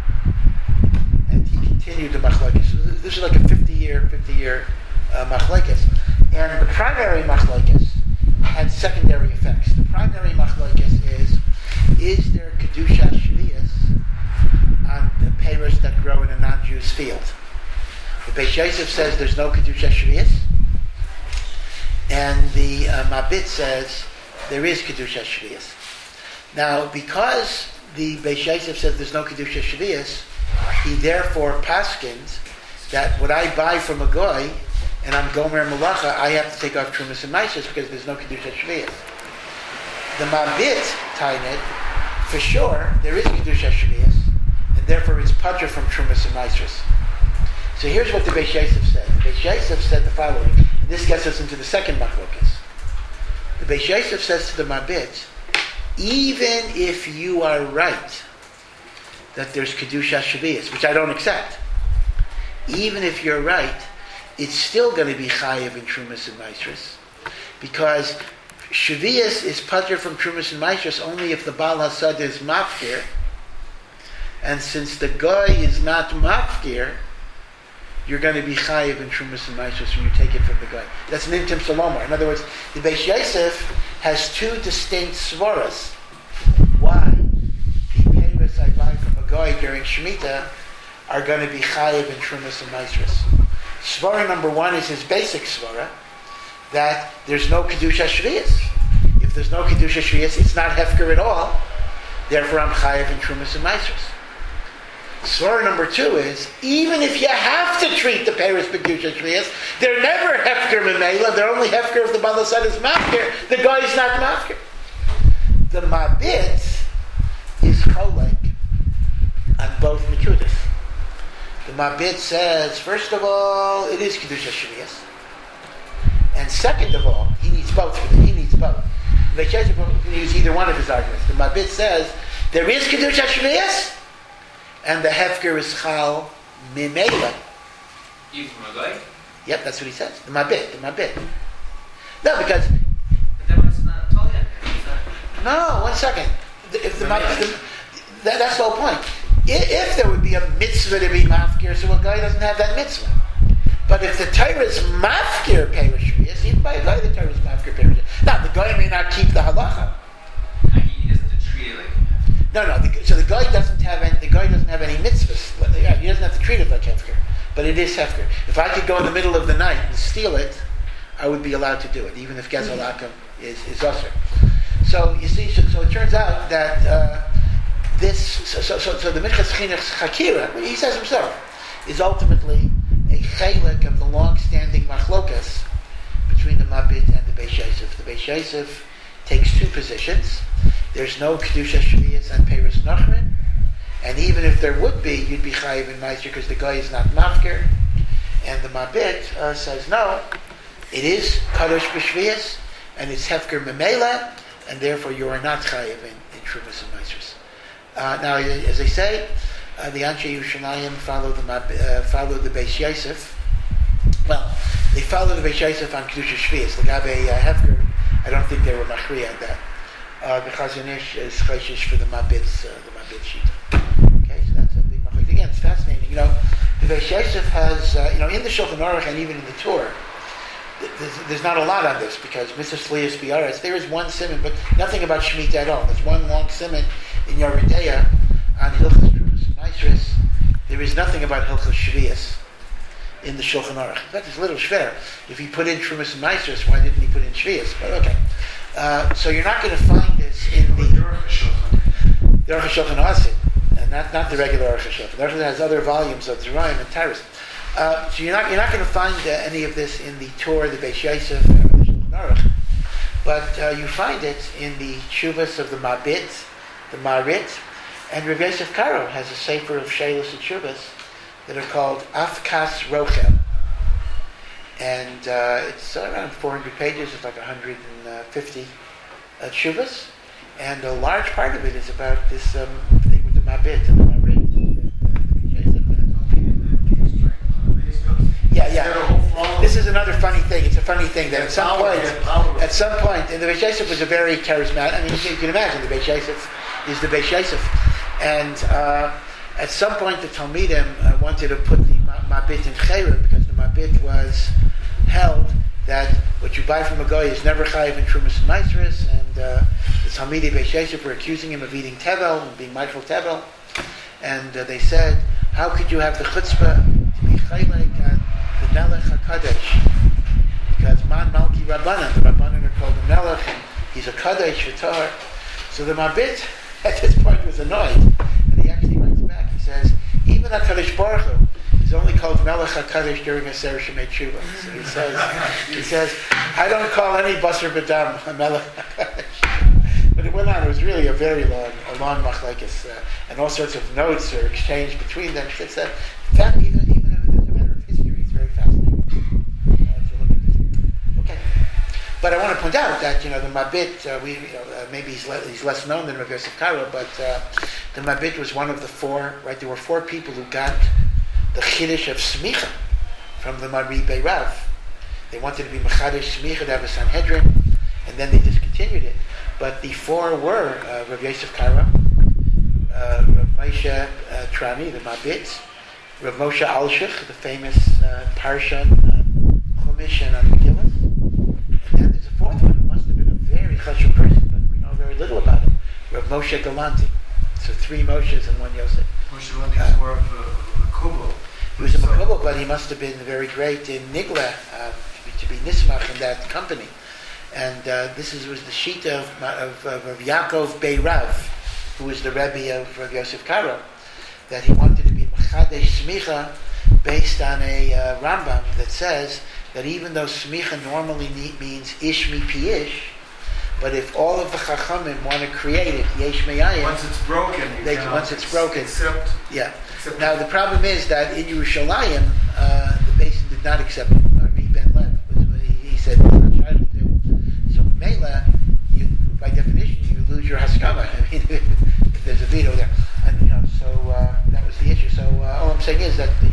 And he continued the machlokes. So this is like a fifty-year, fifty-year uh, machlokes. And the primary machlokes had secondary effects. The primary machlokes is, is there kedusha shvius on the peiros that grow in a non-Jew's field? The Beis Yosef says there's no kedusha shvius, and the uh, Mabit says there is kedusha shvius. Now, because the Beis Yosef says there's no kedusha shvius, he therefore paskins that what I buy from a goy and I'm gomer malacha, I have to take off trumas and maisos because there's no kedusha shvius. The Mabit Tainid, for sure, there is kedusha shvius, and therefore it's patur from Trumas and Maasros. So here's what the Beis Yosef said. The Beis Yosef said the following, and this gets us into the second machlokas. The Beis Yosef says to the Mabit, even if you are right that there's Kedusha Shavias, which I don't accept, even if you're right, it's still going to be Chayiv in Trumas and Maasros, because Shavias is patur from Trumas and Maasros only if the Baal Hasad is mafkir, and since the guy is not mafkir, you're going to be chayiv in Trumas and Maasros when you take it from the guy. That's an intim salomar. In other words, the Beis Yosef has two distinct svaras. Why the peiros I buy from a guy during Shemitah are going to be chayiv in Trumas and Maasros. Svara number one is his basic svara, that there's no Kedusha Shvias. If there's no Kedusha Shvias, it's not hefker at all. Therefore, I'm chayiv in Trumas and Maasros. Svara number two is, even if you have to treat the Paris Kedusha Shvias, they're never hefker memela. They're only hefker if the Baal Hasad is mafker. The guy is not mafker. The Mabit is cholek on both Nekudas. The Mabit says, first of all, it is Kedusha Shvias. And second of all, he needs both for them. He needs both. The Beis Yosef can use either one of his arguments. The Mabit says there is Kedusha Shvias, and the hefker is chal mimela. Even from a guy? Yep, that's what he says. The Mabit, the Mabit. No, because But then it's not totally no, one second. The, if the, Mabit, the, that, that's the whole point. If, if there would be a mitzvah to be mafkir, so a guy doesn't have that mitzvah. But if the Torah is mafkir perush, even by a guy the Torah is mafkir perush. Now the guy may not keep the halacha. He doesn't have to treat it like. No, no. The, so the guy doesn't have any. The guy doesn't have any mitzvahs. Well, yeah, he doesn't have to treat it like hefker, but it is hefker. If I could go in the middle of the night and steal it, I would be allowed to do it, even if gezel akum is is usher. So you see, so, so it turns out that uh, this. So, so, so, so the Minchas Chinuch's Chakira, he says himself, is ultimately a chelik of the long-standing machlokas between the Mabit and the Beis Yosef. The Beis Yosef takes two positions. There's no Kedusha Shvias and Peiros Nachman, and even if there would be, you'd be chayiv in Meister because the guy is not mafker. And the Mabit uh, says no, it is Kadosh B'Shvias, and it's Hefker Memela, and therefore you are not chayiv in, in Trumas and Meisters. Uh, now, as I say, uh, the Anshe Yerushalayim follow the uh, follow the Beis Yosef. Well, they follow the Beis Yosef on Kedusha Shvias. The Gabe uh, Hefker, I don't think they were machri on that. Uh, the Chazon Ish is chayshish for the Mabit's, uh, the Mabit Shita. Okay, so that's a big machloek. Again, it's fascinating. You know, the Beis Yosef has, uh, you know, in the Shulchan Aruch and even in the Torah, there's, there's not a lot on this because Mister Slias Biaretz, there is one simon, but nothing about Shemitah at all. There's one long simon in Yoreh De'ah on Hilchos Trumas and Maasros. There is nothing about Hilchos Shvias in the Shulchan Aruch. In fact, it's a little shver. If he put in Trumas and Maasros, why didn't he put in Shvias? But okay. Uh, so you're not going to find this in the Aruch HaShulchan Asid, and not not the regular Aruch HaShulchan. The Aruch has other volumes of Zerayim and Taurus. Uh, so you're not you're not going to find uh, any of this in the Torah, the Beis Yosef, or the Shulchan Aruch, but uh, you find it in the Tshuvas of the Mabit, the Marit, and Rav Yosef Karo has a sefer of Sheilos and Tshuvas that are called Afkas Rochel. And uh, it's around four hundred pages. It's like one hundred fifty uh, tshuvas, and a large part of it is about this um, thing with the Mabit and the Marit. Yeah, yeah. This is another funny thing. It's a funny thing that at some point, at some point, and the Beis Yosef was a very charismatic. I mean, you can imagine the Beis Yosef is the Beis Yosef, and uh, at some point the Talmidim uh, wanted to put the Mabit in Chayrim because the Mabit was held that what you buy from a guy is never chayiv in Trumas and Maasros, and uh, the Talmidei Beis Yosef were accusing him of eating tevel and being Michael tevel, and uh, they said, how could you have the chutzpah to be chaylik on the Melech HaKadosh? Because man malki rabbanan, the rabbanan are called the Melech, and he's a kadosh v'tar. So the Mabit at this point was annoyed, and he actually writes back. He says, even HaKadosh Baruch Hu is only called Melech HaKadosh during a Ser Shemei Tshuva. So he says, he says, I don't call any Basar B'dam a Melech HaKadosh. But went on. It was really a very long, a long machlekes, uh, and all sorts of notes are exchanged between them. It's a, fact, even even as a matter of history, it's very fascinating uh, to look at this. Okay, but I want to point out that you know the Mabit, uh, we you know, uh, maybe he's, le- he's less known than Rav Yosef Karo, but uh, the Mabit was one of the four. Right, there were four people who got the chiddush of smicha from the Mari Beirav. They wanted to be mechadesh smicha to have a Sanhedrin, and then they discontinued it. But the four were uh, Rav Yosef Karo, uh, Rav Moshe uh, Trani, the Mabit, Rav Moshe Alshich, the famous uh, Parshan on Chumash and on Megillah. And then there's a fourth one who must have been a very chashuv person, but we know very little about him, Rav Moshe Galanti. So three Moshes and one Yosef. Moshe Galanti is more of a, of a Kubal. He was a Makubal, but he must have been very great in Nigla, uh, to be nismach in that company. And uh, this is, was the sheet of, of, of, of Yaakov Beirav, who was the Rebbe of Rav Yosef Karo, that he wanted to be Mechadesh Smicha based on a uh, Rambam that says that even though Smicha normally ne- means Ish mi pi ish, but if all of the Chachamim want to create it, Yesh Me'ayim, Once it's broken, you they, cannot once it's broken, accept. yeah. accept Now the problem is that in Yerushalayim, uh, the Basin did not accept it. Ari Ben Lev, was, he, he said, "It's not entitled to." So Mela, you, by definition, you lose your haskama. I mean, if there's a veto there, and you know, so uh, that was the issue. So uh, all I'm saying is that